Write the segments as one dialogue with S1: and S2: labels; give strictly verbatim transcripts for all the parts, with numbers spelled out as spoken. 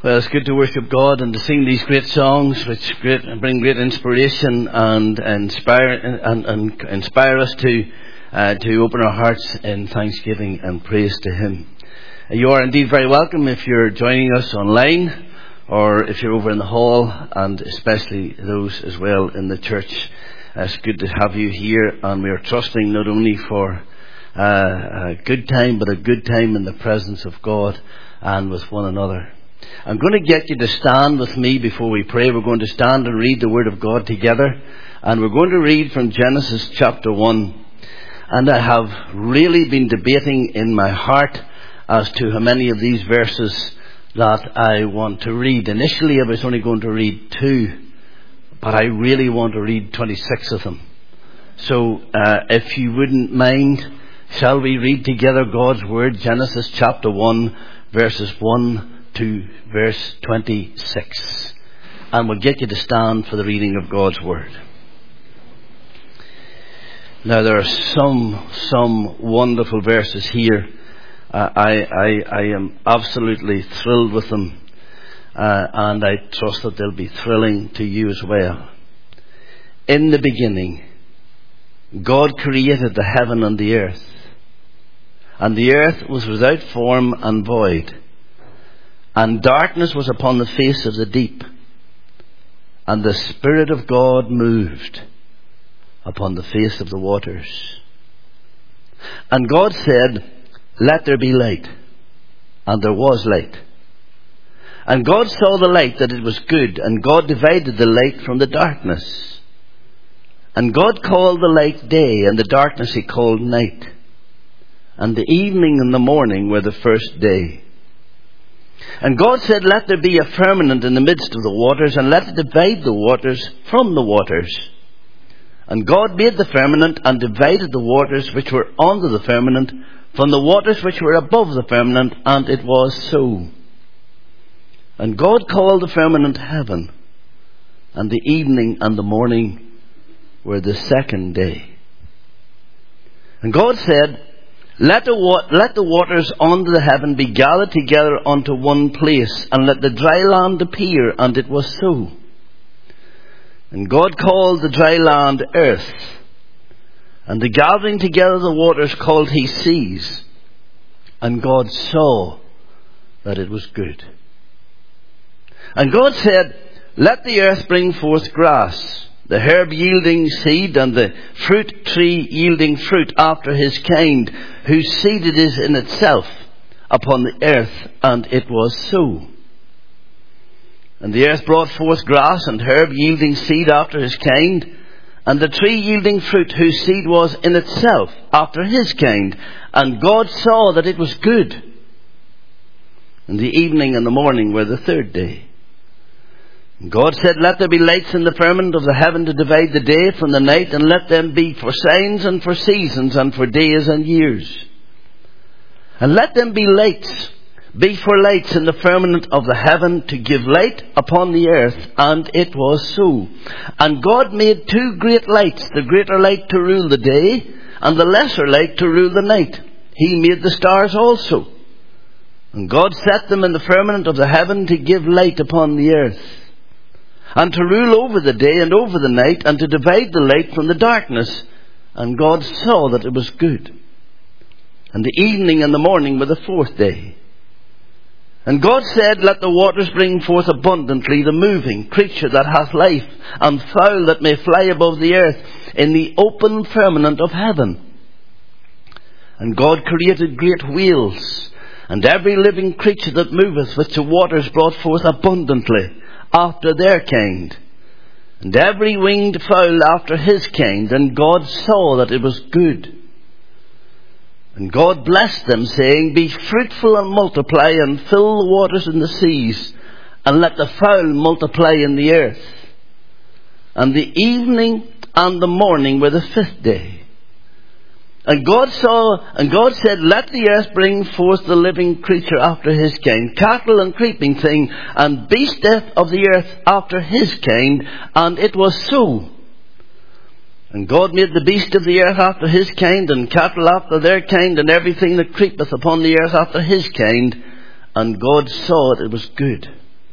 S1: Well, it's good to worship God and to sing these great songs which great, bring great inspiration and inspire and, and inspire us to uh, to open our hearts in thanksgiving and praise to Him. You are indeed very welcome if you're joining us online or if you're over in the hall, and especially those as well in the church. Uh, it's good to have you here, and we are trusting not only for uh, a good time, but a good time in the presence of God and with one another. I'm going to get you to stand with me before we pray. We're going to stand and read the Word of God together. And we're going to read from Genesis chapter one. And I have really been debating in my heart as to how many of these verses that I want to read. Initially I was only going to read two, but I really want to read twenty-six of them. So uh, if you wouldn't mind, shall we read together God's Word, Genesis chapter one, verses one to verse twenty-six. And we'll get you to stand for the reading of God's Word. Now there are some, some wonderful verses here. Uh, I, I, I am absolutely thrilled with them. Uh, and I trust that they'll be thrilling to you as well. In the beginning, God created the heaven and the earth. And the earth was without form and void. And darkness was upon the face of the deep. And the Spirit of God moved upon the face of the waters. And God said, "Let there be light." And there was light. And God saw the light that it was good. And God divided the light from the darkness. And God called the light day, and the darkness He called night. And the evening and the morning were the first day. And God said, "Let there be a firmament in the midst of the waters, and let it divide the waters from the waters." And God made the firmament, and divided the waters which were under the firmament from the waters which were above the firmament, and it was so. And God called the firmament heaven, and the evening and the morning were the second day. And God said, Let the, wa- let the waters under the heaven be gathered together unto one place, and let the dry land appear, and it was so. And God called the dry land earth, and the gathering together of the waters called He seas. And God saw that it was good. And God said, Let the earth bring forth grass, the herb yielding seed, and the fruit tree yielding fruit after his kind, whose seed it is in itself upon the earth. And it was so. And the earth brought forth grass and herb yielding seed after his kind, and the tree yielding fruit whose seed was in itself after his kind. And God saw that it was good. And the evening and the morning were the third day. And God said, Let there be lights in the firmament of the heaven to divide the day from the night, and let them be for signs and for seasons and for days and years. And let them be lights, be for lights in the firmament of the heaven to give light upon the earth. And it was so. And God made two great lights, the greater light to rule the day, and the lesser light to rule the night. He made the stars also. And God set them in the firmament of the heaven to give light upon the earth, and to rule over the day and over the night, and to divide the light from the darkness. And God saw that it was good. And the evening and the morning were the fourth day. And God said, Let the waters bring forth abundantly the moving creature that hath life, and fowl that may fly above the earth in the open firmament of heaven. And God created great whales, and every living creature that moveth, which the waters brought forth abundantly after their kind, and every winged fowl after his kind. And God saw that it was good. And God blessed them, saying, Be fruitful and multiply, and fill the waters in the seas, and let the fowl multiply in the earth. And the evening and the morning were the fifth day. And God saw, and God said, Let the earth bring forth the living creature after his kind, cattle and creeping thing, and beast of the earth after his kind. And it was so. And God made the beast of the earth after his kind, and cattle after their kind, and everything that creepeth upon the earth after his kind. And God saw it, it was good.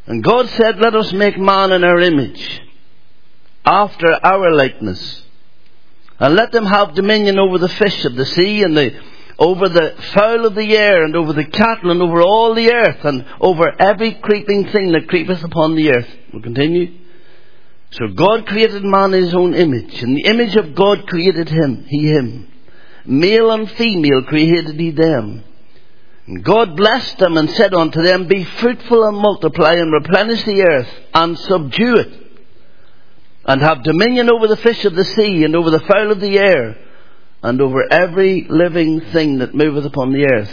S1: And God said, let us make man in our image, after our likeness. And let them have dominion over the fish of the sea, and the, over the fowl of the air, and over the cattle, and over all the earth, and over every creeping thing that creepeth upon the earth. We'll continue. So God created man in his own image. In the image of God created him, he him. Male and female created he them. And God blessed them and said unto them, be fruitful and multiply, and replenish the earth, and subdue it, and have dominion over the fish of the sea, and over the fowl of the air, and over every living thing that moveth upon the earth.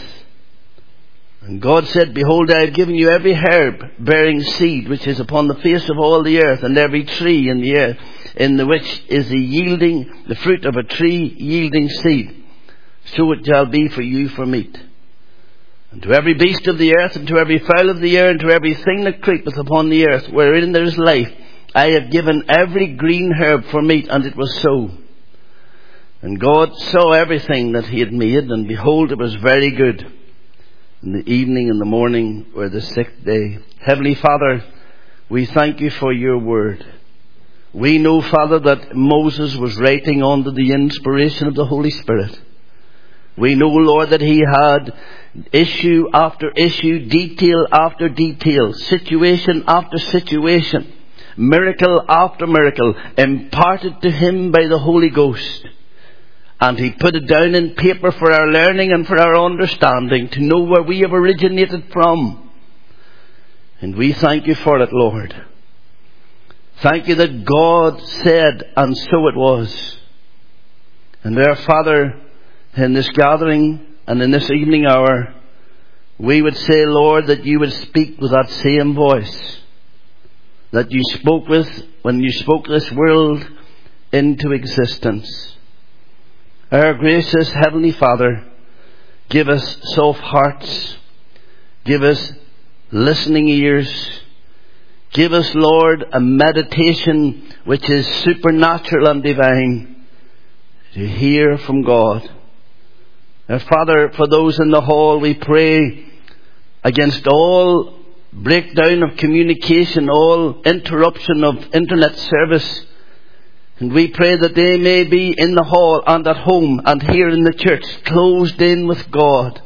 S1: And God said, behold, I have given you every herb bearing seed which is upon the face of all the earth, and every tree in the earth, in the which is the yielding, the fruit of a tree yielding seed. So it shall be for you for meat. And to every beast of the earth, and to every fowl of the air, and to every thing that creepeth upon the earth, wherein there is life, I have given every green herb for meat. And it was so. And God saw everything that he had made, and behold, it was very good. And the evening and the morning were the sixth day. Heavenly Father, we thank you for your word. We know, Father, that Moses was writing under the inspiration of the Holy Spirit. We know, Lord, that he had issue after issue, detail after detail, situation after situation, miracle after miracle, imparted to him by the Holy Ghost. And he put it down in paper for our learning and for our understanding, to know where we have originated from. And we thank you for it, Lord. Thank you that God said, and so it was. And our Father, in this gathering and in this evening hour, we would say, Lord, that you would speak with that same voice that you spoke with when you spoke this world into existence. Our gracious Heavenly Father, give us soft hearts, give us listening ears, give us, Lord, a meditation which is supernatural and divine, to hear from God. Our Father, for those in the hall, we pray against all breakdown of communication, all interruption of internet service. And we pray that they may be in the hall and at home and here in the church, closed in with God.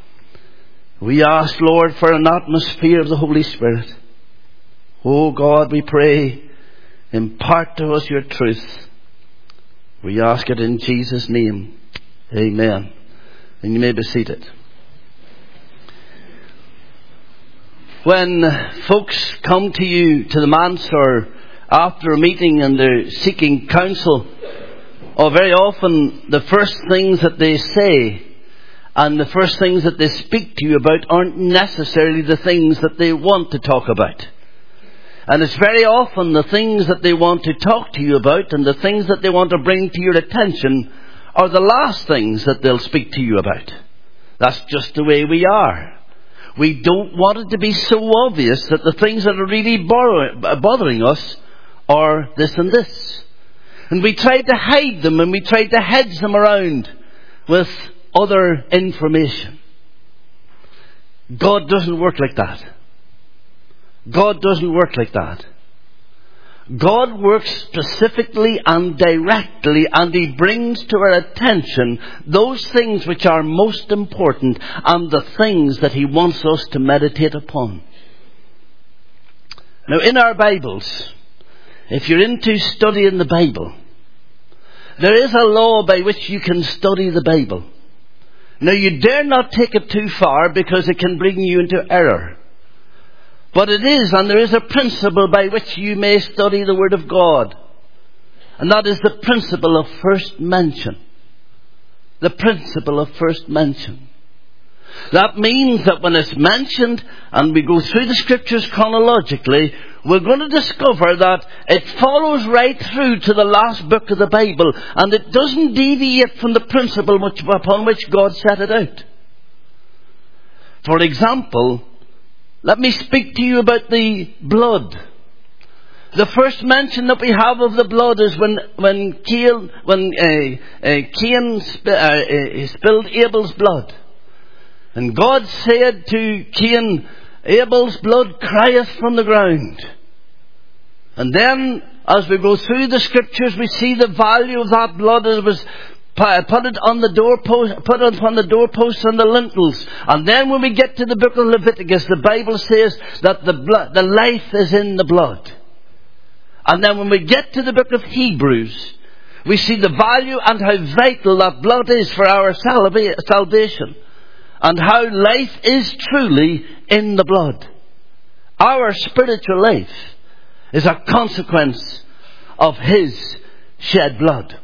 S1: We ask, Lord, for an atmosphere of the Holy Spirit. Oh God, we pray, impart to us your truth. We ask it in Jesus' name. Amen. And you may be seated. When folks come to you, to the manse, or after a meeting and they're seeking counsel, or very often the first things that they say and the first things that they speak to you about aren't necessarily the things that they want to talk about. And it's very often the things that they want to talk to you about and the things that they want to bring to your attention are the last things that they'll speak to you about. That's just the way we are. We don't want it to be so obvious that the things that are really bothering us are this and this. And we try to hide them, and we try to hedge them around with other information. God doesn't work like that. God doesn't work like that. God works specifically and directly, and He brings to our attention those things which are most important and the things that He wants us to meditate upon. Now, in our Bibles, if you're into studying the Bible, there is a law by which you can study the Bible. Now, you dare not take it too far because it can bring you into error. But it is, and there is a principle by which you may study the Word of God. And that is the principle of first mention. The principle of first mention. That means that when it's mentioned and we go through the Scriptures chronologically, we're going to discover that it follows right through to the last book of the Bible, and it doesn't deviate from the principle which, upon which God set it out. For example, let me speak to you about the blood. The first mention that we have of the blood is when when Cain, when uh, uh, Cain sp- uh, uh, spilled Abel's blood. And God said to Cain, Abel's blood crieth from the ground. And then, as we go through the scriptures, we see the value of that blood as it was put it on the doorpost, put it on the doorposts and the lintels. And then when we get to the book of Leviticus, the Bible says that the blood, the life is in the blood. And then when we get to the book of Hebrews, we see the value and how vital that blood is for our salvation. And how life is truly in the blood. Our spiritual life is a consequence of His shed blood.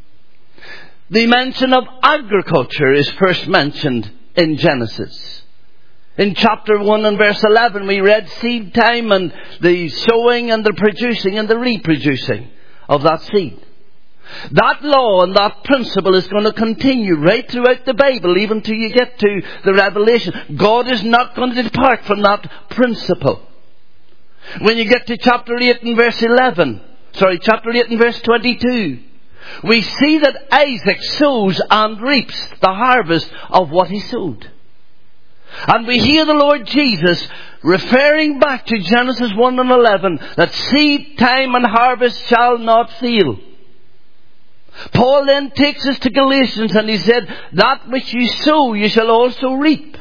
S1: The mention of agriculture is first mentioned in Genesis. In chapter one and verse eleven, we read seed time and the sowing and the producing and the reproducing of that seed. That law and that principle is going to continue right throughout the Bible, even till you get to the Revelation. God is not going to depart from that principle. When you get to chapter eight and verse eleven, sorry, chapter eight and verse twenty-two, we see that Isaac sows and reaps the harvest of what he sowed. And we hear the Lord Jesus referring back to Genesis one and eleven, that seed time and harvest shall not fail. Paul then takes us to Galatians and he said, that which you sow you shall also reap.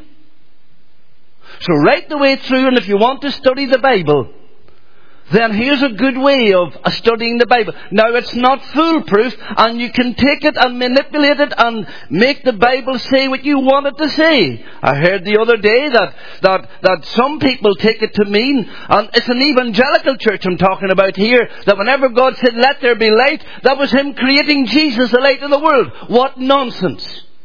S1: So right the way through, and if you want to study the Bible, then here's a good way of studying the Bible. Now it's not foolproof, and you can take it and manipulate it and make the Bible say what you want it to say. I heard the other day that, that, that some people take it to mean, and it's an evangelical church I'm talking about here, that whenever God said, let there be light, that was Him creating Jesus, the light of the world. What nonsense.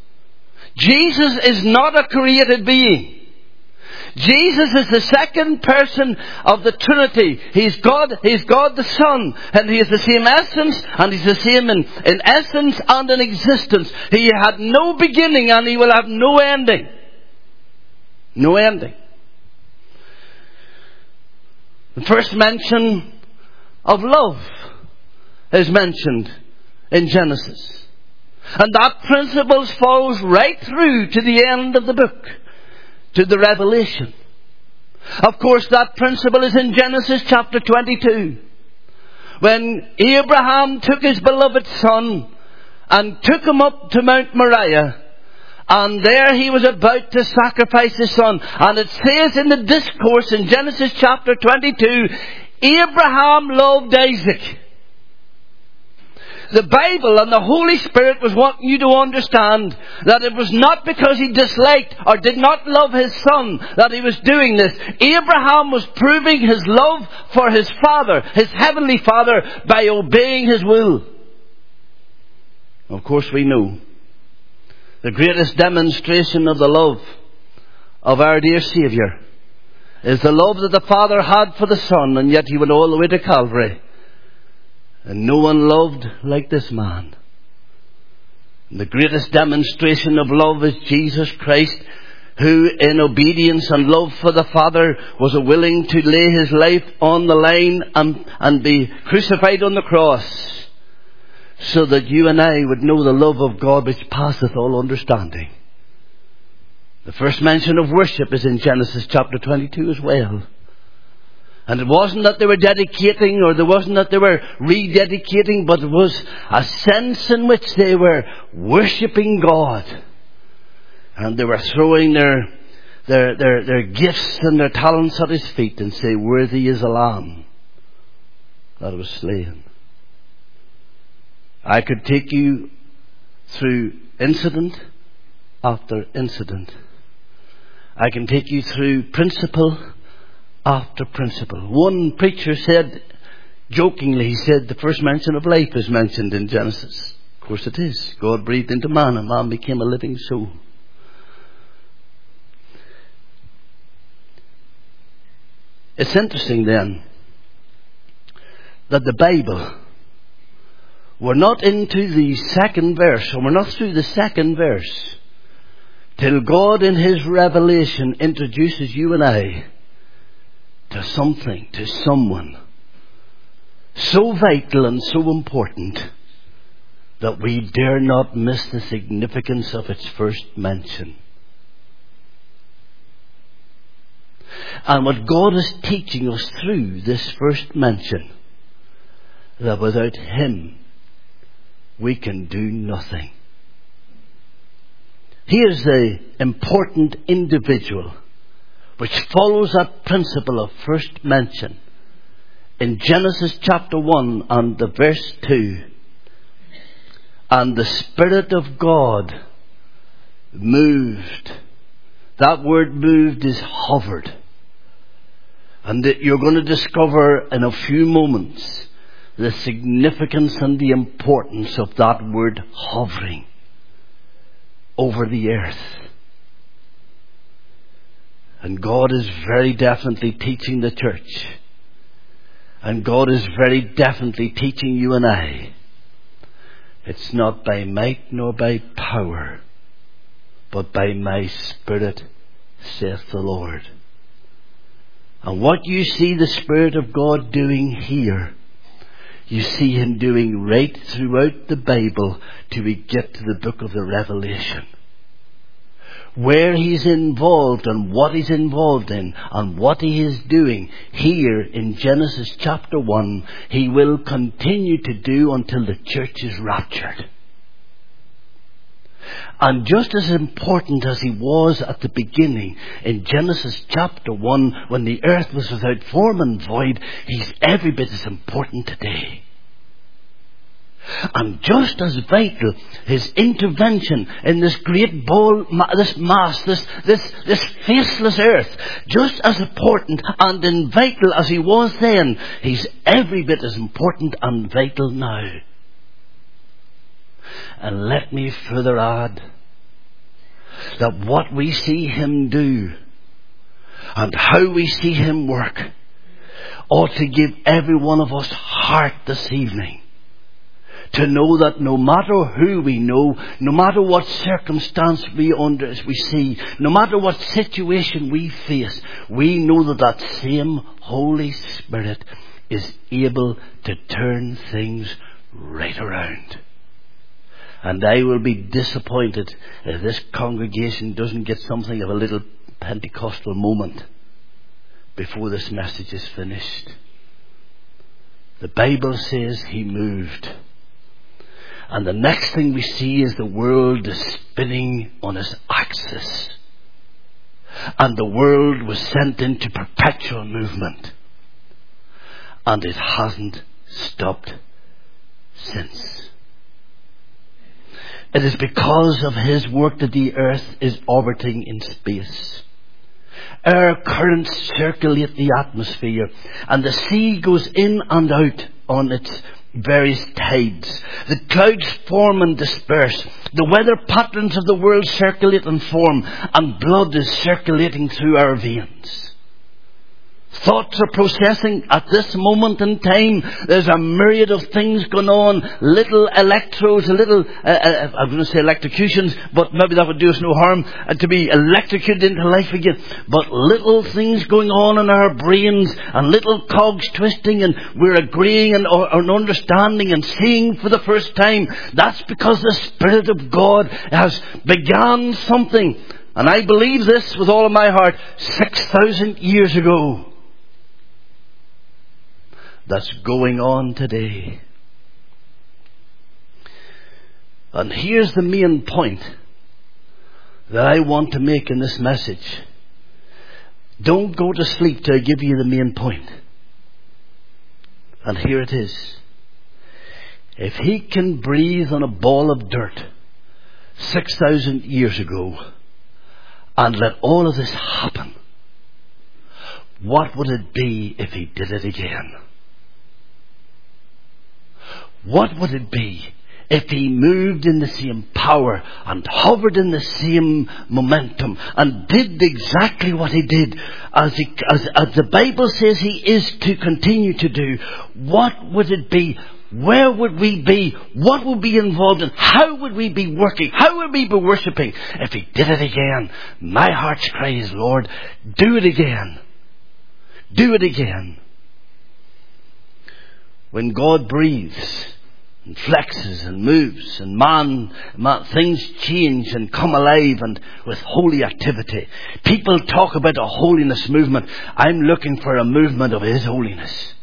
S1: Jesus is not a created being. Jesus is the second person of the Trinity. He's God, He's God the Son, and He is the same essence, and He's the same in, in essence and in existence. He had no beginning and He will have no ending. No ending. The first mention of love is mentioned in Genesis. And that principle follows right through to the end of the book, to the Revelation. Of course, that principle is in Genesis chapter twenty-two. When Abraham took his beloved son and took him up to Mount Moriah, and there he was about to sacrifice his son. And it says in the discourse in Genesis chapter twenty-two, Abraham loved Isaac. The Bible and the Holy Spirit was wanting you to understand that it was not because he disliked or did not love his son that he was doing this. Abraham was proving his love for his Father, his heavenly Father, by obeying His will. Of course, we know the greatest demonstration of the love of our dear Saviour is the love that the Father had for the Son, and yet He went all the way to Calvary. And no one loved like this man. And the greatest demonstration of love is Jesus Christ, who in obedience and love for the Father was willing to lay His life on the line and, and be crucified on the cross, so that you and I would know the love of God which passeth all understanding. The first mention of worship is in Genesis chapter twenty-two as well. And it wasn't that they were dedicating, or there wasn't that they were rededicating, but it was a sense in which they were worshipping God. And they were throwing their, their, their, their gifts and their talents at His feet and say, worthy is a lamb that was slain. I could take you through incident after incident. I can take you through principle after principle. One preacher said, jokingly, he said, the first mention of life is mentioned in Genesis. Of course it is. God breathed into man, and man became a living soul. It's interesting then that the Bible, we're not into the second verse, or we're not through the second verse, till God in His revelation introduces you and I to something, to someone so vital and so important that we dare not miss the significance of its first mention. And what God is teaching us through this first mention, that without Him we can do nothing. Here's the important individual which follows that principle of first mention. In Genesis chapter one and the verse two, and the Spirit of God moved. That word moved is hovered. And that you're going to discover in a few moments the significance and the importance of that word hovering over the earth. And God is very definitely teaching the church. And God is very definitely teaching you and I. It's not by might nor by power, but by my Spirit, saith the Lord. And what you see the Spirit of God doing here, you see Him doing right throughout the Bible till we get to the book of the Revelation. Where He's involved and what He's involved in and what He is doing here in Genesis chapter one, He will continue to do until the church is raptured. And just as important as He was at the beginning in Genesis chapter one, when the earth was without form and void, He's every bit as important today. And just as vital, His intervention in this great ball, this mass, this, this, this faceless earth, just as important and in vital as He was then, He's every bit as important and vital now. And let me further add that what we see Him do and how we see Him work ought to give every one of us heart this evening. To know that no matter who we know, no matter what circumstance we under as we see, no matter what situation we face, we know that that same Holy Spirit is able to turn things right around. And I will be disappointed if this congregation doesn't get something of a little Pentecostal moment before this message is finished. The Bible says He moved. And the next thing we see is the world is spinning on its axis. And the world was sent into perpetual movement. And it hasn't stopped since. It is because of His work that the earth is orbiting in space. Air currents circulate the atmosphere, and the sea goes in and out on its various tides. The clouds form and disperse. The weather patterns of the world circulate and form, and blood is circulating through our veins. Thoughts are processing at this moment in time. There's a myriad of things going on. Little electrodes, little, uh, uh, I'm going to say electrocutions, but maybe that would do us no harm, uh, to be electrocuted into life again. But little things going on in our brains, and little cogs twisting, and we're agreeing and, or, and understanding and seeing for the first time. That's because the Spirit of God has begun something. And I believe this with all of my heart, six thousand years ago. That's going on today. And here's the main point that I want to make in this message. Don't go to sleep till I give you the main point. And here it is. If He can breathe on a ball of dirt six thousand years ago and let all of this happen, what would it be if He did it again? What would it be if He moved in the same power and hovered in the same momentum and did exactly what He did as, he, as, as the Bible says He is to continue to do? What would it be? Where would we be? What would be involved in? How would we be working? How would we be worshipping if He did it again? My heart's cry is, Lord, do it again. Do it again. When God breathes, and flexes and moves, and man, man, things change and come alive and with holy activity. People talk about a holiness movement. I'm looking for a movement of His holiness.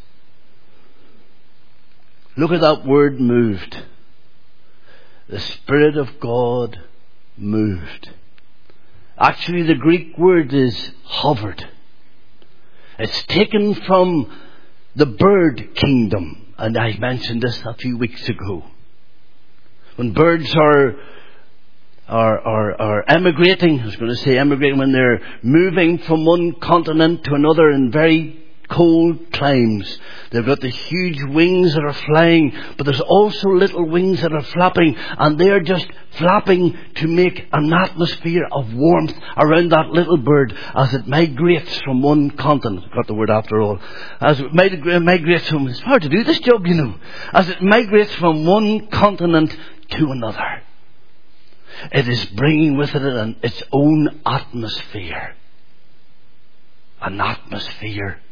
S1: Look at that word, moved. The Spirit of God moved. Actually, the Greek word is hovered. It's taken from the bird kingdom. And I mentioned this a few weeks ago. When birds are, are, are, are emigrating, I was going to say emigrating, when they're moving from one continent to another in very cold climes, they've got the huge wings that are flying, but there's also little wings that are flapping, and they're just flapping to make an atmosphere of warmth around that little bird as it migrates from one continent. Got the word after all. As it migrates from, it's hard to do this job, you know. As it migrates from one continent to another, it is bringing with it an, its own atmosphere. An atmosphere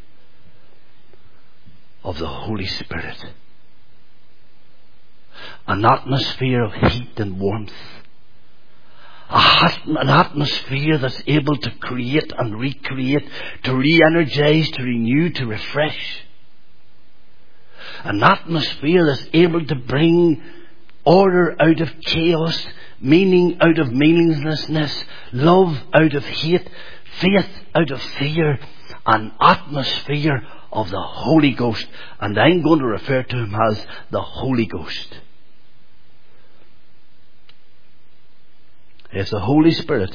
S1: of the Holy Spirit. An atmosphere of heat and warmth. A, an atmosphere that's able to create and recreate, to re-energize, to renew, to refresh. An atmosphere that's able to bring order out of chaos, meaning out of meaninglessness, love out of hate, faith out of fear. An atmosphere of the Holy Ghost. And I'm going to refer to Him as the Holy Ghost. If the Holy Spirit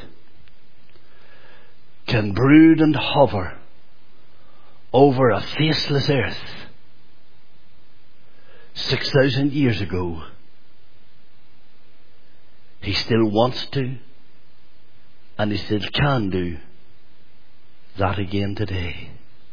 S1: can brood and hover over a faceless earth six thousand years ago, He still wants to, and He still can do that again today.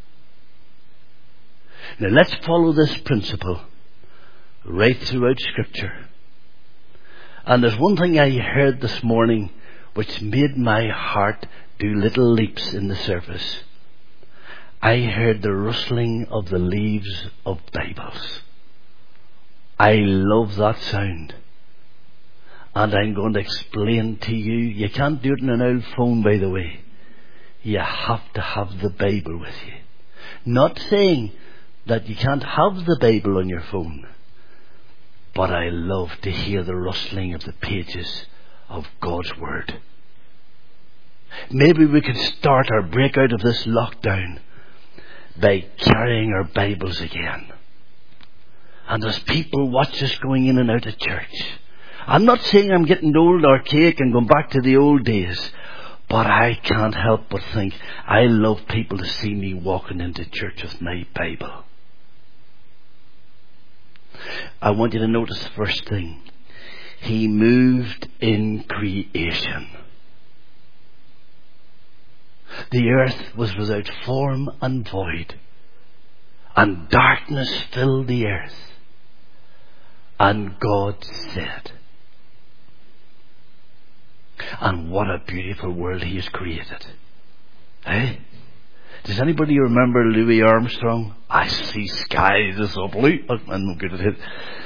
S1: Now let's follow this principle right throughout Scripture. And there's one thing I heard this morning which made my heart do little leaps in the surface. I heard the rustling of the leaves of Bibles. I love that sound. And I'm going to explain to you, you can't do it in an old phone, by the way. You have to have the Bible with you. Not saying that you can't have the Bible on your phone, but I love to hear the rustling of the pages of God's Word. Maybe we could start our break out of this lockdown by carrying our Bibles again. And as people watch us going in and out of church, I'm not saying I'm getting old, archaic and going back to the old days, but I can't help but think I love people to see me walking into church with my Bible. I want you to notice the first thing. He moved in creation. The earth was without form and void, and darkness filled the earth. And God said. And what a beautiful world He has created. Eh? Does anybody remember Louis Armstrong? I see skies are so blue. I'm not good at it.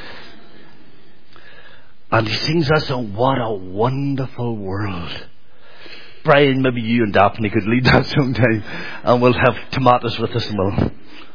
S1: And he sings that song, what a wonderful world. Brian, maybe you and Daphne could lead that sometime, and we'll have tomatoes with us and we'll...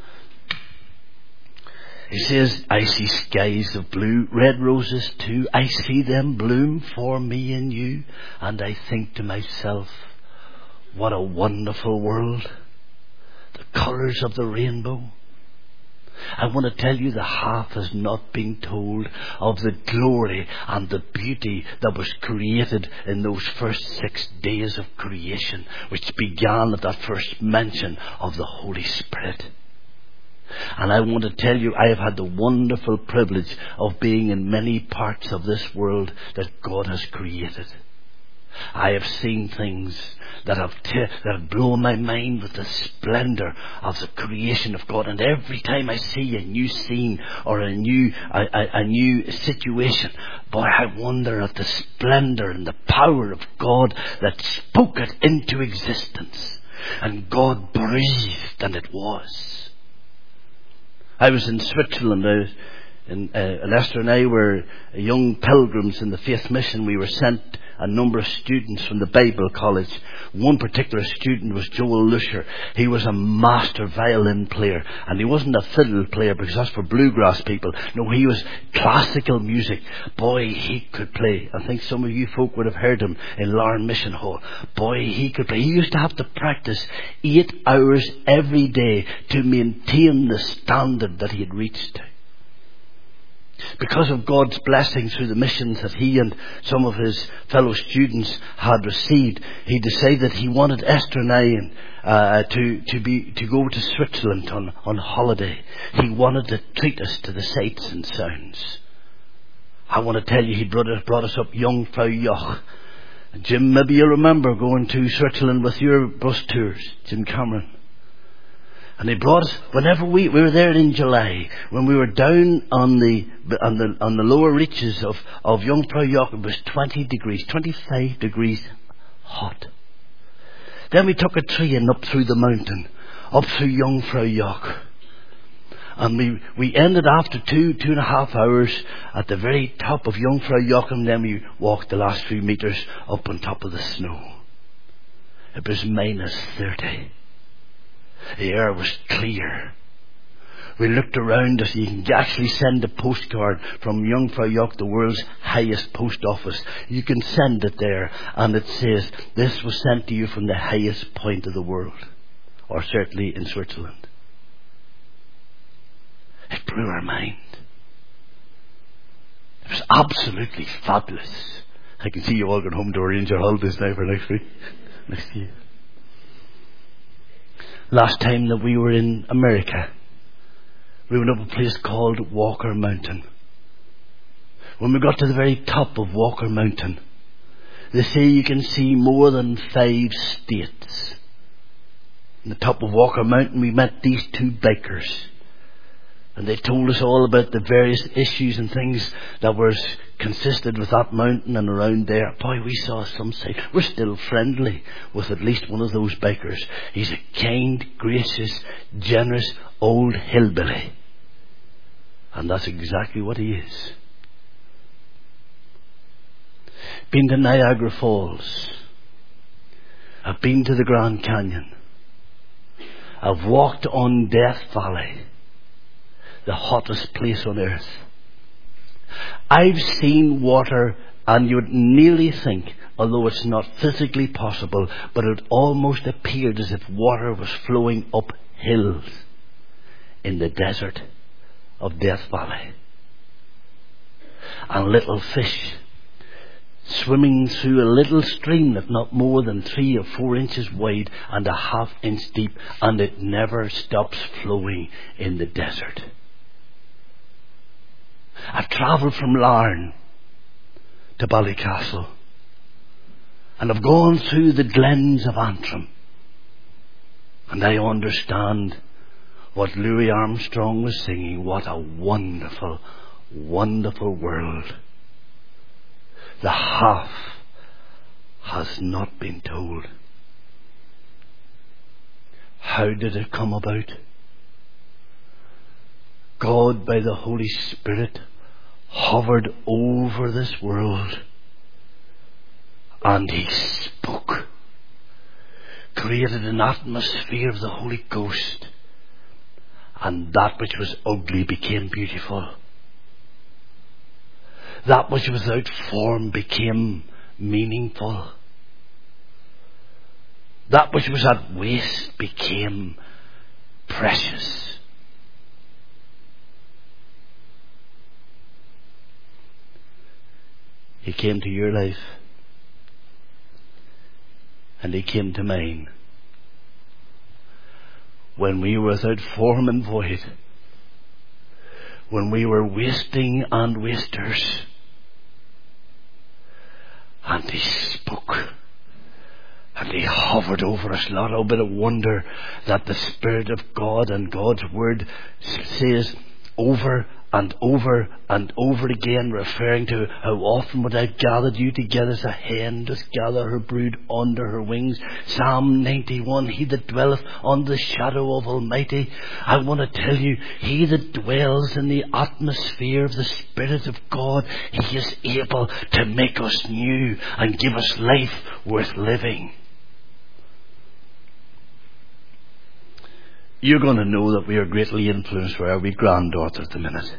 S1: He says, I see skies of blue, red roses too. I see them bloom for me and you. And I think to myself, what a wonderful world. The colours of the rainbow. I want to tell you the half has not been told of the glory and the beauty that was created in those first six days of creation, which began at that first mention of the Holy Spirit. And I want to tell you, I have had the wonderful privilege of being in many parts of this world that God has created. I have seen things that have, te- that have blown my mind with the splendour of the creation of God. And every time I see a new scene or a new a, a, a new situation, boy, I wonder at the splendour and the power of God that spoke it into existence. And God breathed, and it was. I was in Switzerland. I was And, uh, and Esther and I were young pilgrims in the Faith Mission. We were sent a number of students from the Bible College. One particular student was Joel Lusher. He was a master violin player. And he wasn't a fiddle player because that's for bluegrass people. No, he was classical music. Boy, he could play. I think some of you folk would have heard him in Larne Mission Hall. Boy, he could play. He used to have to practice eight hours every day to maintain the standard that he had reached. Because of God's blessing through the missions that he and some of his fellow students had received, he decided he wanted Esther and I uh, to to be to go to Switzerland on, on holiday. He wanted to treat us to the sights and sounds. I want to tell you, he brought us, brought us up Jungfrau Joch. Jim, maybe you'll remember going to Switzerland with your bus tours, Jim Cameron. And he brought us, whenever we, we were there in July, when we were down on the, on the, on the lower reaches of, of Jungfrau Joch, it was twenty degrees, twenty-five degrees hot. Then we took a train up through the mountain, up through Jungfrau Joch. And we, we ended after two, two and a half hours at the very top of Jungfrau Joch, and then we walked the last few meters up on top of the snow. It was minus thirty. The air was clear. We looked around us. You can actually send a postcard from Jungfrau Joch, the world's highest post office. You can send it there, and it says, "This was sent to you from the highest point of the world," or certainly in Switzerland. It blew our mind. It was absolutely fabulous. I can see you all going home to arrange your holidays now for next week, next year. Last time that we were in America, we went up a place called Walker Mountain. When we got to the very top of Walker Mountain, they say you can see more than five states. On the top of Walker Mountain, we met these two bikers. And they told us all about the various issues and things that were consisted with that mountain and around there. Boy, we saw some sight. We're still friendly with at least one of those bikers. He's a kind, gracious, generous old hillbilly. And that's exactly what he is. Been to Niagara Falls. I've been to the Grand Canyon. I've walked on Death Valley, the hottest place on earth. I've seen water, and you would nearly think, although it's not physically possible, but it almost appeared as if water was flowing up hills in the desert of Death Valley. And little fish swimming through a little streamlet not more than three or four inches wide and a half inch deep, and it never stops flowing in the desert. I've travelled from Larne to Ballycastle, and I've gone through the glens of Antrim, and I understand what Louis Armstrong was singing. What a wonderful, wonderful world. The half has not been told. How did it come about? God, by the Holy Spirit, hovered over this world, and He spoke, created an atmosphere of the Holy Ghost, and that which was ugly became beautiful. That which was without form became meaningful. That which was at waste became precious. He came to your life, and He came to mine when we were without form and void, when we were wasting and wasters, and He spoke, and He hovered over us. Not a bit of wonder that the Spirit of God and God's Word says over and over and over again, referring to how often would I have gathered you together as a hen doth gather her brood under her wings. Psalm ninety-one, he that dwelleth under the shadow of Almighty. I want to tell you, he that dwells in the atmosphere of the Spirit of God, he is able to make us new and give us life worth living. You're going to know that we are greatly influenced by our wee granddaughter at the minute.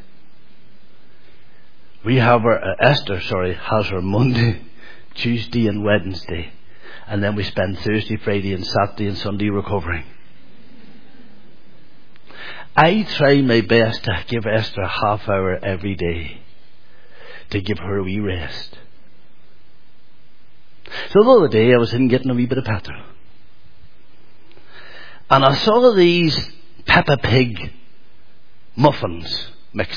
S1: We have our, uh, Esther, sorry, has her Monday, Tuesday and Wednesday. And then we spend Thursday, Friday and Saturday and Sunday recovering. I try my best to give Esther a half hour every day to give her a wee rest. So the other day I was in getting a wee bit of petrol. And I saw these Peppa Pig muffins mix.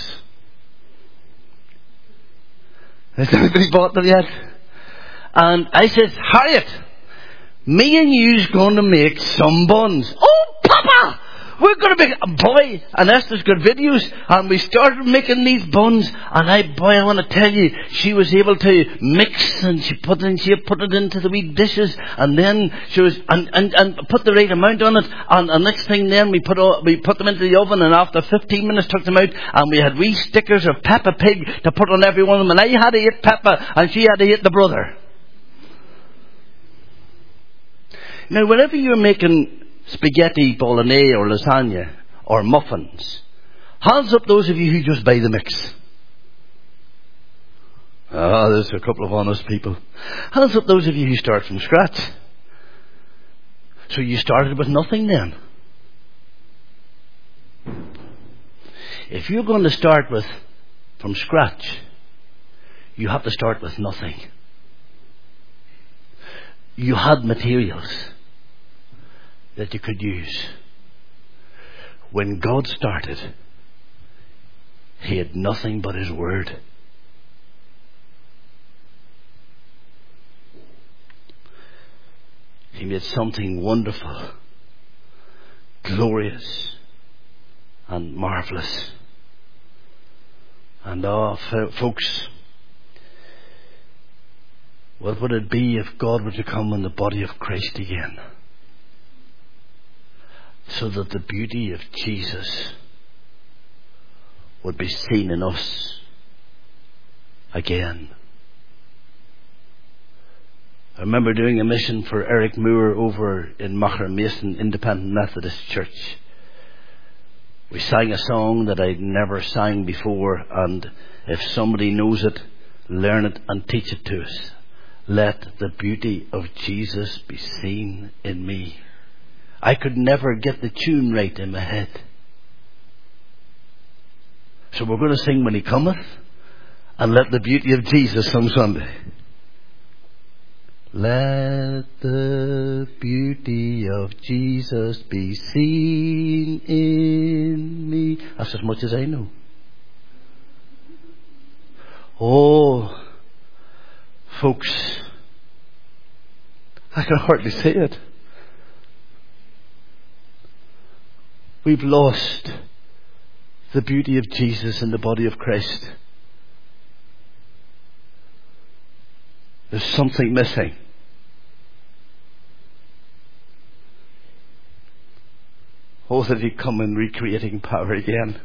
S1: Has anybody bought them yet? And I said, Harriet, me and you's going to make some buns. Oh, Papa! We're going to make a boy. And Esther's got videos. And we started making these buns. And I, boy, I want to tell you, she was able to mix and she put it in, she put it into the wee dishes. And then she was, and, and, and put the right amount on it. And the next thing then we put, all, we put them into the oven. And after fifteen minutes took them out. And we had wee stickers of Peppa Pig to put on every one of them. And I had to eat Peppa and she had to eat the brother. Now, whenever you're making spaghetti bolognese or lasagna or muffins, hands up those of you who just buy the mix. Ah, there's a couple of honest people. Hands up those of you who start from scratch. So you started with nothing then. If you're going to start with from scratch, you have to start with nothing. You had materials that you could use. When God started, he had nothing but his word. He made something wonderful, glorious, and marvelous. And oh, folks, what would it be if God were to come in the body of Christ again? So that the beauty of Jesus would be seen in us again. I remember doing a mission for Eric Moore over in Machar Mason Independent Methodist Church. We sang a song that I'd never sang before, and if somebody knows it, learn it and teach it to us. Let the beauty of Jesus be seen in me. I could never get the tune right in my head. So we're going to sing When He Cometh and Let the Beauty of Jesus some Sunday. Let the beauty of Jesus be seen in me. That's as much as I know. Oh, folks, I can hardly say it. We've lost the beauty of Jesus in the body of Christ. There's something missing. Oh, that He'd come in recreating power again.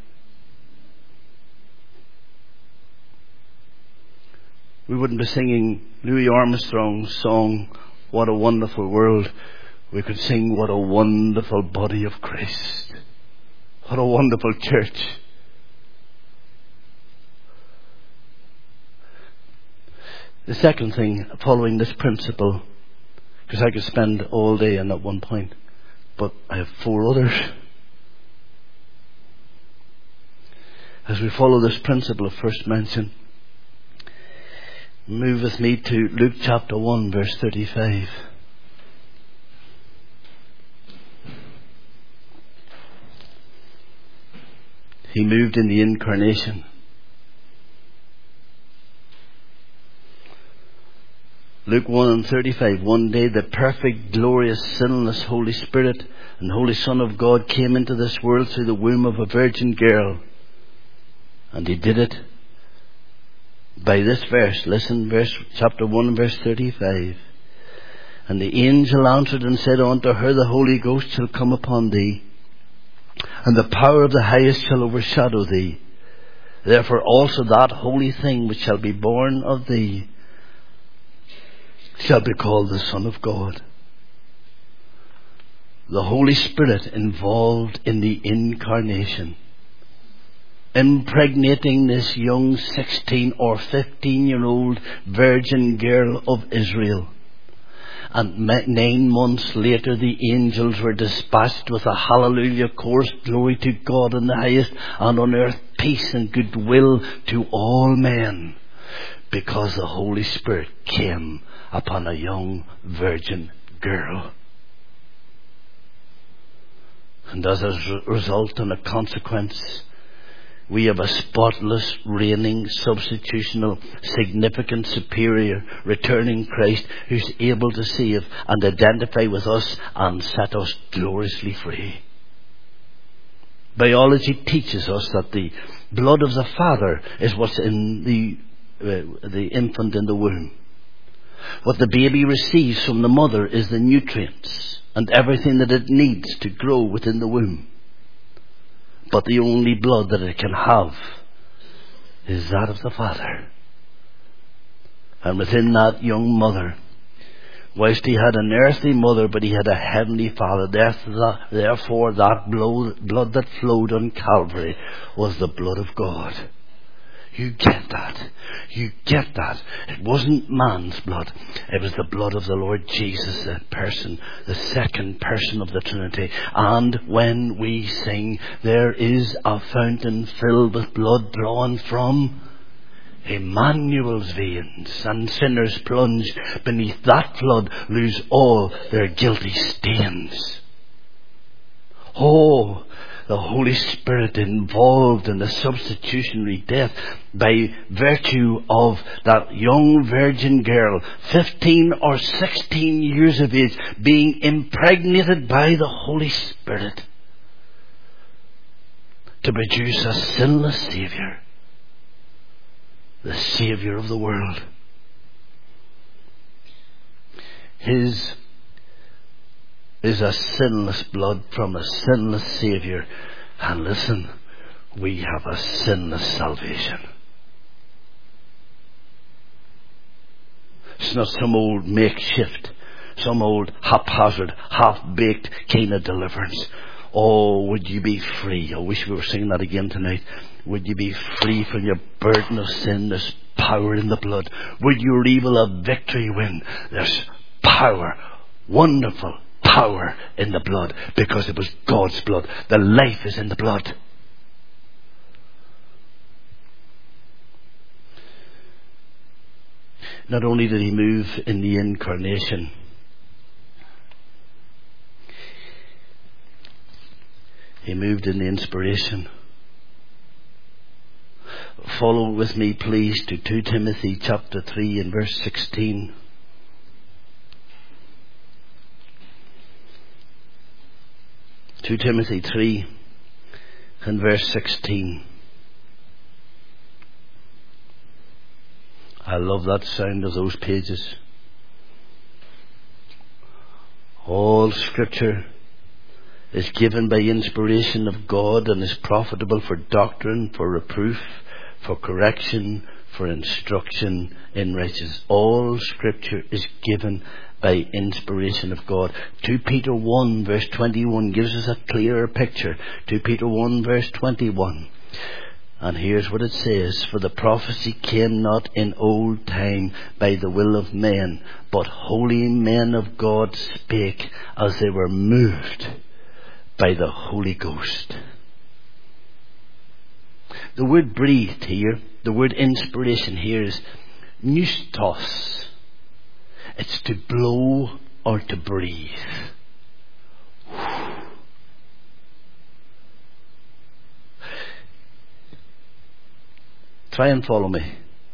S1: We wouldn't be singing Louis Armstrong's song, What a Wonderful World. We could sing, What a Wonderful Body of Christ. What a wonderful church. The second thing, following this principle, because I could spend all day on that one point, but I have four others. As we follow this principle of first mention, move with me to Luke chapter one, verse thirty-five. He moved in the incarnation. Luke one and thirty-five. One day the perfect, glorious, sinless Holy Spirit and Holy Son of God came into this world through the womb of a virgin girl. And he did it by this verse. Listen, verse chapter one, verse thirty-five. And the angel answered and said unto her, the Holy Ghost shall come upon thee, and the power of the highest shall overshadow thee. Therefore also that holy thing which shall be born of thee shall be called the Son of God. The Holy Spirit involved in the incarnation, impregnating this young sixteen or fifteen year old virgin girl of Israel. And nine months later the angels were dispatched with a hallelujah chorus, glory to God in the highest, and on earth peace and goodwill to all men, because the Holy Spirit came upon a young virgin girl. And as a result and a consequence, we have a spotless, reigning, substitutional, significant, superior, returning Christ who's able to save and identify with us and set us gloriously free. Biology teaches us that the blood of the father is what's in the, uh, the infant in the womb. What the baby receives from the mother is the nutrients and everything that it needs to grow within the womb. But the only blood that it can have is that of the Father. And within that young mother, whilst he had an earthly mother, but he had a heavenly Father, therefore that blood that flowed on Calvary was the blood of God. You get that. You get that. It wasn't man's blood. It was the blood of the Lord Jesus, the person, the second person of the Trinity. And when we sing, there is a fountain filled with blood drawn from Emmanuel's veins, and sinners plunge beneath that flood lose all their guilty stains. Oh, the Holy Spirit involved in the substitutionary death by virtue of that young virgin girl, fifteen or sixteen years of age, being impregnated by the Holy Spirit to produce a sinless Saviour, the Saviour of the world. His is a sinless blood from a sinless Saviour. And listen, we have a sinless salvation. It's not some old makeshift, some old haphazard, half-baked kind of deliverance. Oh, would you be free? I wish we were singing that again tonight. Would you be free from your burden of sin? There's power in the blood. Would your evil a victory win? There's power, wonderful power in the blood, because it was God's blood. The life is in the blood. Not only did he move in the incarnation, he moved in the inspiration. Follow with me, please, to Second Timothy chapter three and verse sixteen. Second Timothy three and verse sixteen. I love that sound of those pages. All Scripture is given by inspiration of God and is profitable for doctrine, for reproof, for correction, for instruction in righteousness. All Scripture is given by inspiration of God. Second Peter one verse twenty-one gives us a clearer picture. Second Peter one verse twenty-one. And here's what it says: For the prophecy came not in old time by the will of men, but holy men of God spake as they were moved by the Holy Ghost. The word breathed here, the word inspiration here is pneustos. It's to blow or to breathe. Try and follow me.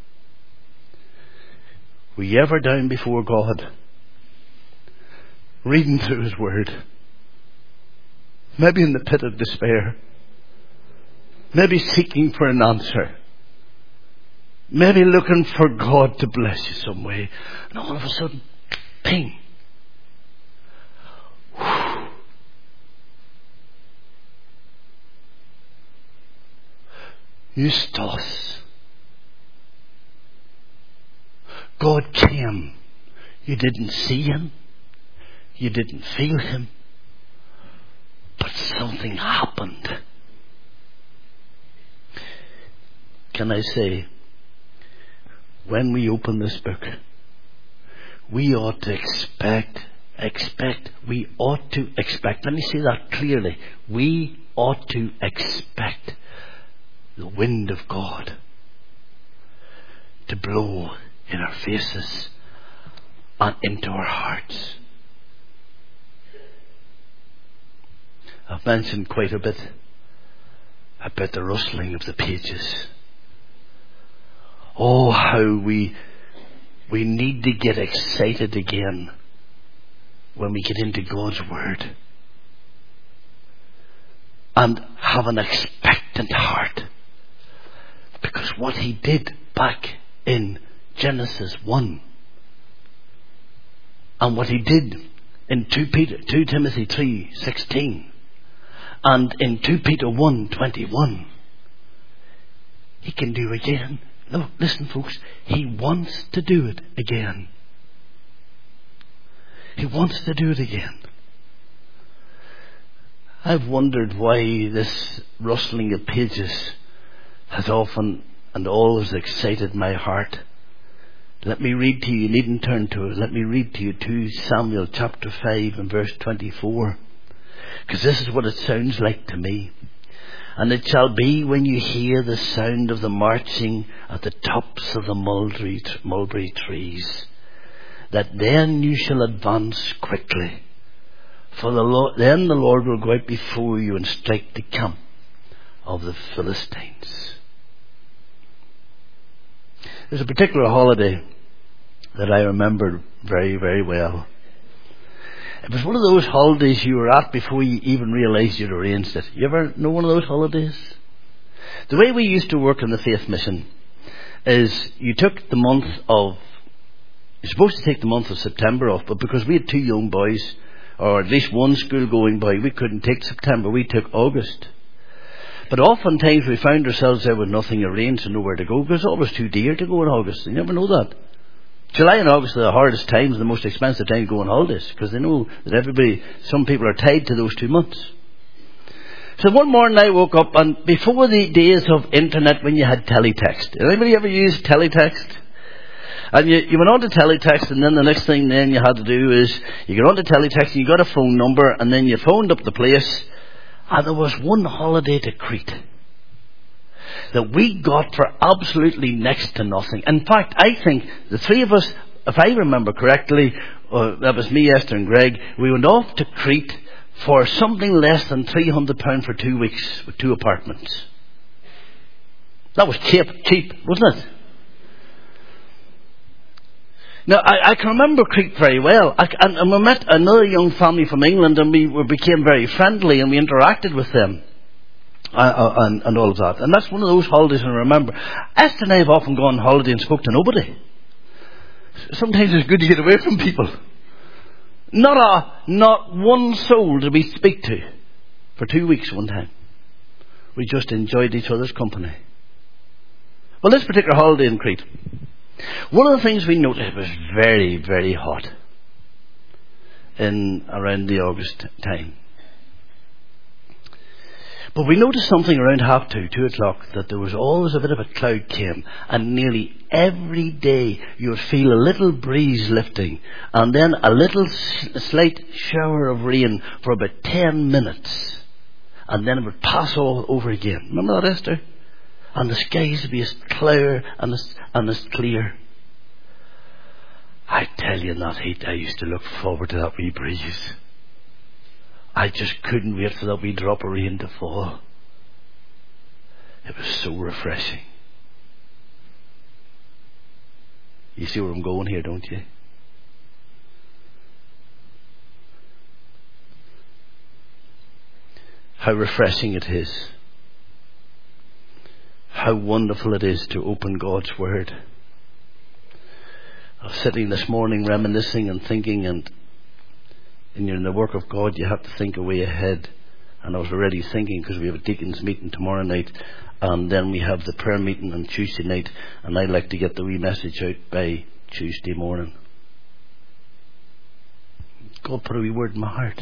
S1: Were you ever down before God, reading through His Word, maybe in the pit of despair, maybe seeking for an answer, maybe looking for God to bless you some way, and all of a sudden, ping. Whew. Eustos. God came. You didn't see him. You didn't feel him. But something happened. Can I say, when we open this book, we ought to expect, expect, we ought to expect, let me say that clearly, we ought to expect the wind of God to blow in our faces and into our hearts. I've mentioned quite a bit about the rustling of the pages. Oh, how we we need to get excited again when we get into God's Word and have an expectant heart. Because what he did back in Genesis one and what he did in two Peter, two Timothy three sixteen and in two Peter one twenty-one, he can do again. No, listen folks, he wants to do it again. He wants to do it again. I've wondered why this rustling of pages has often and always excited my heart. Let me read to you, you needn't turn to it, let me read to you two Samuel chapter five and verse twenty-four. Because this is what it sounds like to me. And it shall be when you hear the sound of the marching at the tops of the mulberry, mulberry trees, that then you shall advance quickly. For the Lord, then the Lord will go out before you and strike the camp of the Philistines. There's a particular holiday that I remember very, very well. It was one of those holidays you were at before you even realised you'd arranged it. You ever know one of those holidays? The way we used to work in the Faith Mission is you took the month of, you're supposed to take the month of September off, but because we had two young boys, or at least one school-going boy, we couldn't take September, we took August. But oftentimes we found ourselves there with nothing arranged and nowhere to go, because it's always too dear to go in August. You never know that. July and August are the hardest times, the most expensive time to go on holidays, because they know that everybody, some people are tied to those two months. So one morning I woke up, and before the days of internet when you had teletext, did anybody ever use teletext? And you, you went on to teletext, and then the next thing then you had to do is you got on to teletext and you got a phone number, and then you phoned up the place, and there was one holiday to Crete that we got for absolutely next to nothing. In fact, I think the three of us, if I remember correctly, uh, that was me, Esther and Greg, we went off to Crete for something less than three hundred pounds for two weeks with two apartments. That was cheap, cheap, wasn't it? Now, I, I can remember Crete very well. I, and, and we met another young family from England, and we, we became very friendly, and we interacted with them. Uh, uh, and, and all of that. And that's one of those holidays I remember. Esther and I have often gone on holiday and spoke to nobody. Sometimes it's good to get away from people. Not a, not one soul did we speak to for two weeks one time. We just enjoyed each other's company. Well, this particular holiday in Crete, one of the things we noticed was very, very hot in around the August time. But we noticed something around half two, two o'clock, that there was always a bit of a cloud came, and nearly every day you would feel a little breeze lifting, and then a little slight shower of rain for about ten minutes, and then it would pass all over again. Remember that, Esther? And the skies would be as clear and as, and as clear. I tell you, in that heat, I used to look forward to that wee breeze. I just couldn't wait for that wee drop of rain to fall. It was so refreshing. You see where I'm going here, don't you? How refreshing it is how wonderful it is to open God's Word. I was sitting this morning reminiscing and thinking, and in the work of God you have to think a way ahead. And I was already thinking, because we have a deacons meeting tomorrow night, and then we have the prayer meeting on Tuesday night, and I'd like to get the wee message out by Tuesday morning. God put a wee word in my heart.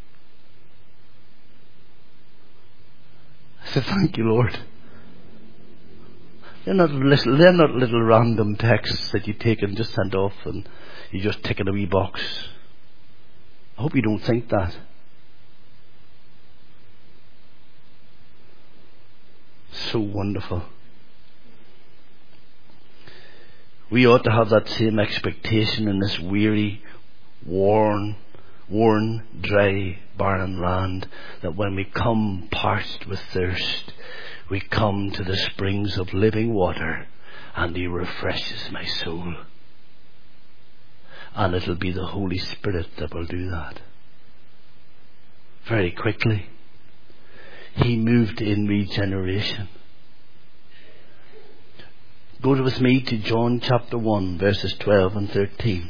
S1: I said, thank you, Lord. They're not little, they're not little random texts that you take and just send off and you just tick in a wee box. I hope you don't think that. So wonderful. We ought to have that same expectation in this weary, worn, worn, dry, barren land, that when we come parched with thirst, we come to the springs of living water, and He refreshes my soul. And it'll be the Holy Spirit that will do that. Very quickly, He moved in regeneration. Go with me to John chapter one, verses twelve and thirteen.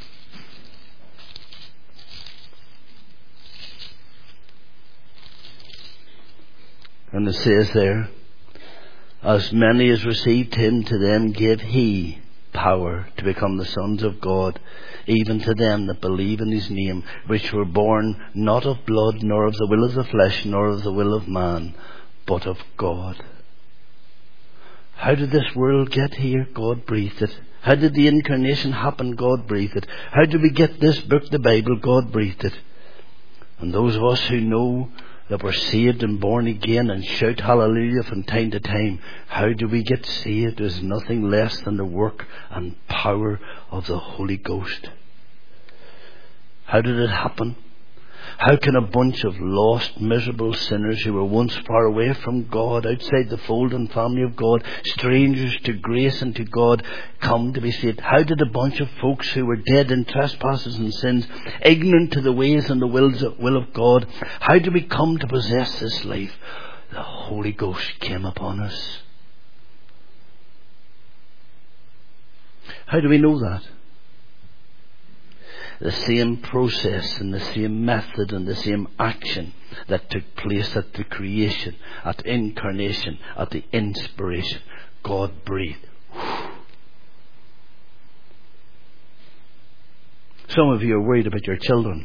S1: And it says there, as many as received Him, to them gave He power to become the sons of God, even to them that believe in His name, which were born not of blood, nor of the will of the flesh, nor of the will of man, but of God. How did this world get here? God breathed it. How did the incarnation happen? God breathed it. How did we get this book, the Bible? God breathed it. And those of us who know that we're saved and born again and shout hallelujah from time to time, how do we get saved? There's nothing less than the work and power of the Holy Ghost. How did it happen? How can a bunch of lost, miserable sinners who were once far away from God, outside the fold and family of God, strangers to grace and to God, come to be saved? How did a bunch of folks who were dead in trespasses and sins, ignorant to the ways and the wills of, will of God, how do we come to possess this life? The Holy Ghost came upon us. How do we know that? The same process and the same method and the same action that took place at the creation, at incarnation, at the inspiration. God breathed. Some of you are worried about your children.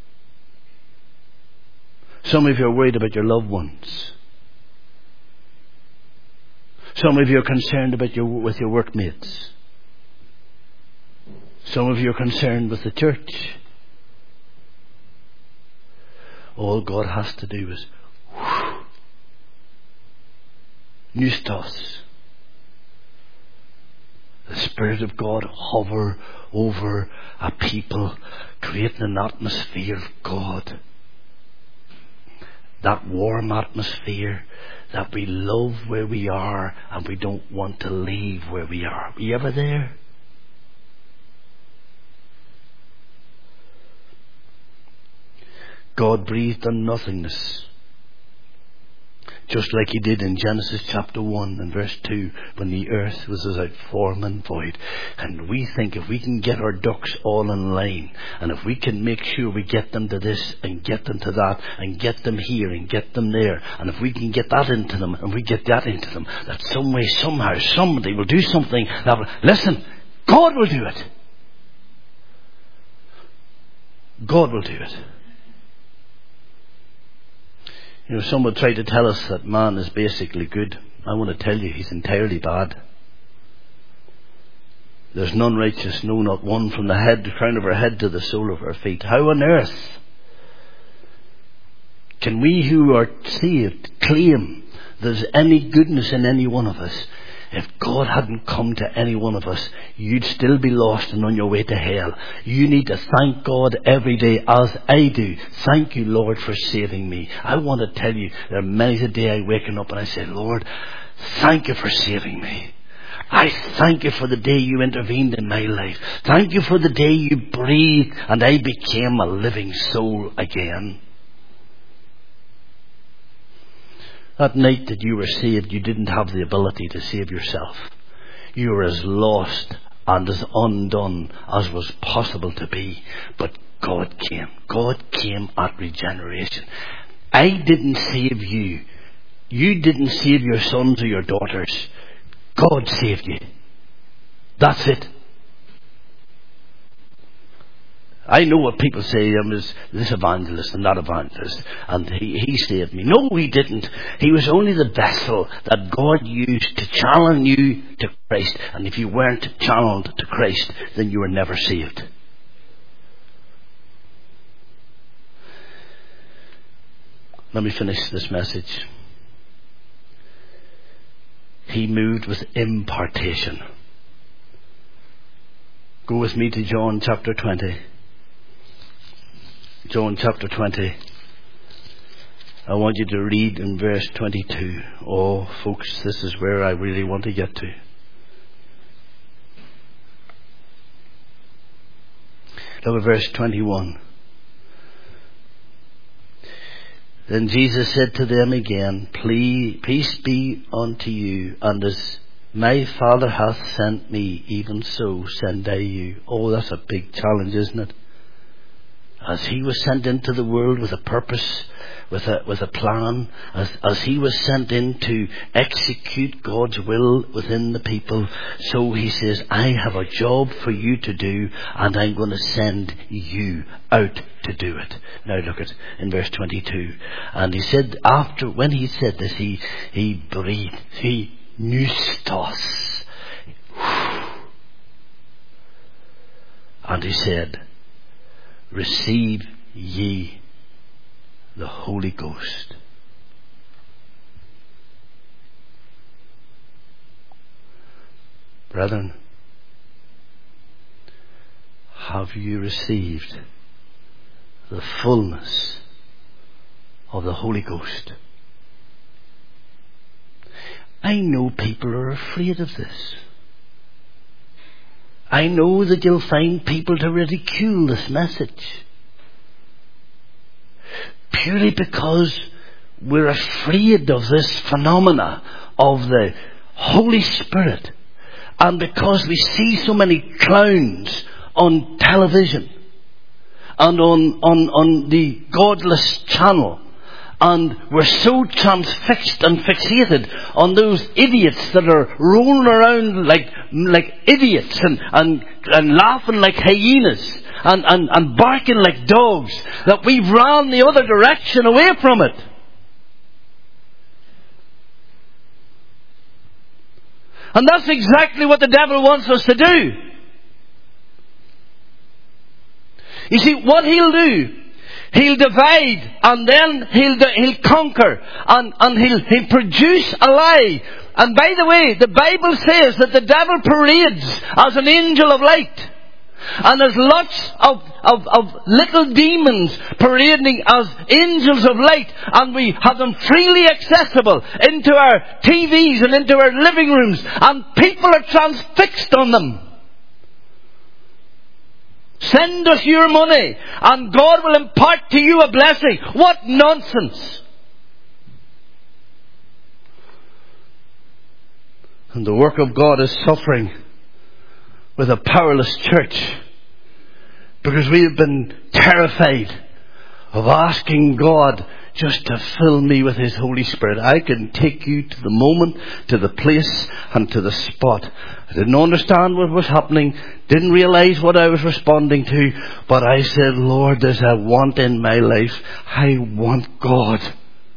S1: Some of you are worried about your loved ones. Some of you are concerned about your with your workmates. Some of you are concerned with the church. All God has to do is whoosh, Nustos. The Spirit of God hover over a people, creating an atmosphere of God. That warm atmosphere that we love where we are and we don't want to leave where we are. Are you ever there? God breathed on nothingness, just like He did in Genesis chapter one and verse two, when the earth was without form and void. And we think if we can get our ducks all in line, and if we can make sure we get them to this and get them to that and get them here and get them there, and if we can get that into them and we get that into them, that some way, somehow, somebody will do something that will, listen, God will do it. God will do it. You know, some would try to tell us that man is basically good. I want to tell you, he's entirely bad. There's none righteous, no, not one, from the head, the crown of our head to the sole of our feet. How on earth can we who are saved claim there's any goodness in any one of us? If God hadn't come to any one of us, you'd still be lost and on your way to hell. You need to thank God every day, as I do. Thank you, Lord, for saving me. I want to tell you, there are many a day I waken up and I say, Lord, thank you for saving me. I thank you for the day you intervened in my life. Thank you for the day you breathed and I became a living soul again. That night that you were saved, you didn't have the ability to save yourself. You were as lost and as undone as was possible to be. But God came. God came at regeneration. I didn't save you. You didn't save your sons or your daughters. God saved you. That's it. I know what people say, um, is this evangelist and that evangelist, and he, he saved me. No, he didn't. He was only the vessel that God used to channel you to Christ. And if you weren't channeled to Christ, then you were never saved. Let me finish this message. He moved with impartation. Go with me to John chapter twenty. John chapter twenty. I want you to read in verse twenty-two. Oh, folks, this is where I really want to get to. Look at verse twenty-one. Then Jesus said to them again, Peace be unto you, and as my Father hath sent me, even so send I you. Oh, that's a big challenge, isn't it? As he was sent into the world with a purpose, with a with a plan, as, as he was sent in to execute God's will within the people, so he says, I have a job for you to do, and I'm going to send you out to do it. Now look at in verse twenty-two. And he said, after, when he said this, he, he breathed, he pneustos. And he said, receive ye the Holy Ghost. Brethren, have you received the fullness of the Holy Ghost? I know people are afraid of this. I know that you'll find people to ridicule this message. Purely because we're afraid of this phenomena of the Holy Spirit. And because we see so many clowns on television and on, on, on the godless channel. And we're so transfixed and fixated on those idiots that are rolling around like like idiots and, and, and laughing like hyenas and, and, and barking like dogs that we've ran the other direction away from it. And that's exactly what the devil wants us to do. You see, what he'll do, he'll divide, and then he'll he'll conquer, and, and he'll he'll produce a lie. And by the way, the Bible says that the devil parades as an angel of light. And there's lots of, of, of little demons parading as angels of light, and we have them freely accessible into our T Vs and into our living rooms, and people are transfixed on them. Send us your money and God will impart to you a blessing. What nonsense. And the work of God is suffering with a powerless church because we have been terrified of asking God just to fill me with His Holy Spirit. I can take you to the moment, to the place and to the spot. I didn't understand what was happening, didn't realize what I was responding to, but I said, Lord, there's a want in my life. I want God.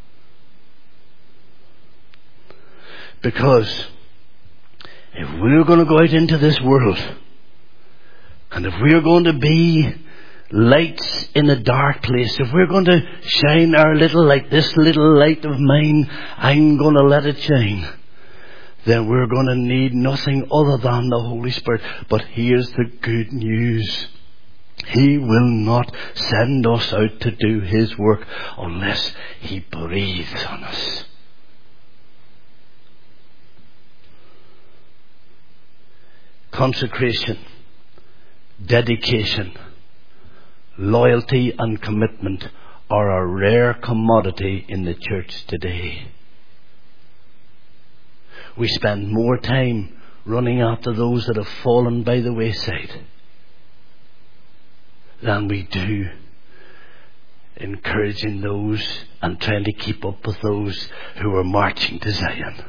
S1: Because if we're going to go out into this world, and if we're going to be lights in a dark place, if we're going to shine our little light, this little light of mine, I'm going to let it shine, then we're going to need nothing other than the Holy Spirit. But here's the good news. He will not send us out to do His work unless He breathes on us. Consecration, dedication, loyalty and commitment are a rare commodity in the church today. We spend more time running after those that have fallen by the wayside than we do encouraging those and trying to keep up with those who are marching to Zion.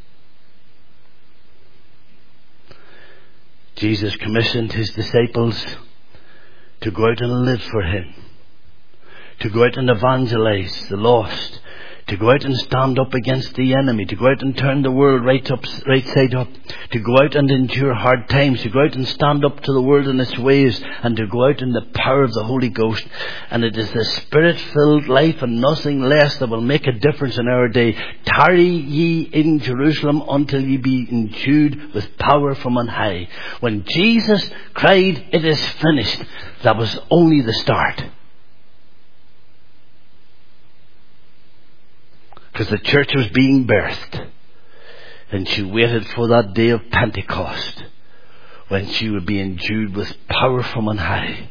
S1: Jesus commissioned his disciples to go out and live for him, to go out and evangelize the lost, to go out and stand up against the enemy, to go out and turn the world right up, right side up, to go out and endure hard times, to go out and stand up to the world in its ways, and to go out in the power of the Holy Ghost. And it is the Spirit-filled life and nothing less that will make a difference in our day. Tarry ye in Jerusalem until ye be endued with power from on high. When Jesus cried, "It is finished," that was only the start. Because the church was being birthed. And she waited for that day of Pentecost, when she would be endued with power from on high.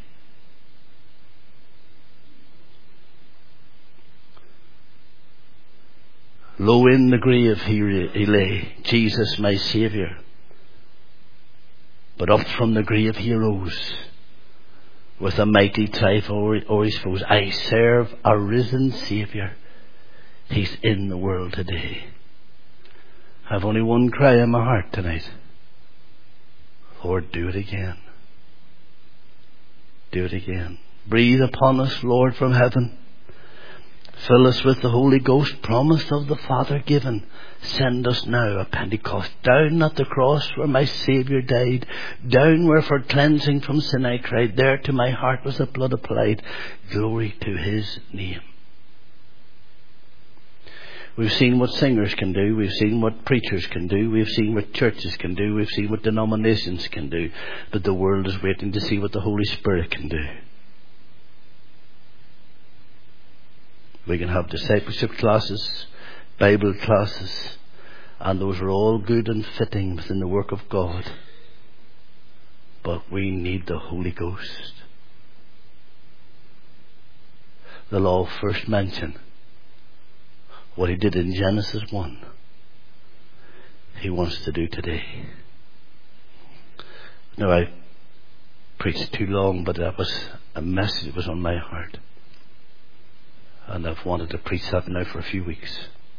S1: Low in the grave he lay, Jesus my Saviour. But up from the grave he arose, with a mighty triumph o'er his foes. I serve a risen Saviour. He's in the world today. I have only one cry in my heart tonight. Lord, do it again. Do it again. Breathe upon us, Lord, from heaven. Fill us with the Holy Ghost, promise of the Father given. Send us now at Pentecost, down at the cross where my Saviour died, down where for cleansing from sin I cried. There to my heart was the blood applied. Glory to his name. We've seen what singers can do. We've seen what preachers can do. We've seen what churches can do. We've seen what denominations can do. But the world is waiting to see what the Holy Spirit can do. We can have discipleship classes, Bible classes, and those are all good and fitting within the work of God. But we need the Holy Ghost. The law first mentioned what he did in Genesis one, he wants to do today. Now, I preached too long, but that was a message that was on my heart. And I've wanted to preach that now for a few weeks.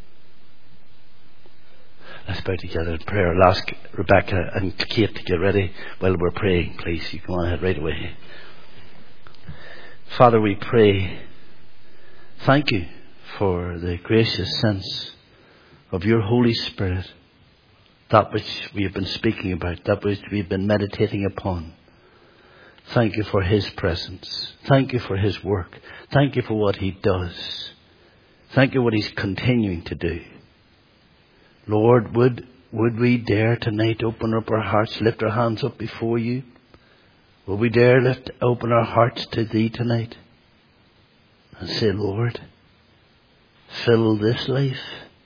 S1: Let's bow together in prayer. I'll ask Rebecca and Kate to get ready while we're praying, please. You come on ahead right away. Father, we pray. Thank you for the gracious sense of your Holy Spirit, that which we have been speaking about, that which we've been meditating upon. Thank you for his presence. Thank you for his work. Thank you for what he does. Thank you for what he's continuing to do. Lord, would, would we dare tonight open up our hearts, lift our hands up before you? Will we dare lift, open our hearts to thee tonight and say, Lord, fill this life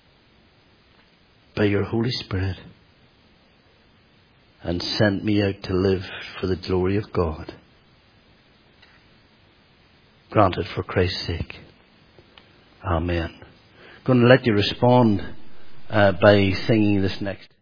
S1: by your Holy Spirit and send me out to live for the glory of God. Grant it for Christ's sake. Amen. I'm going to let you respond uh, by singing this next.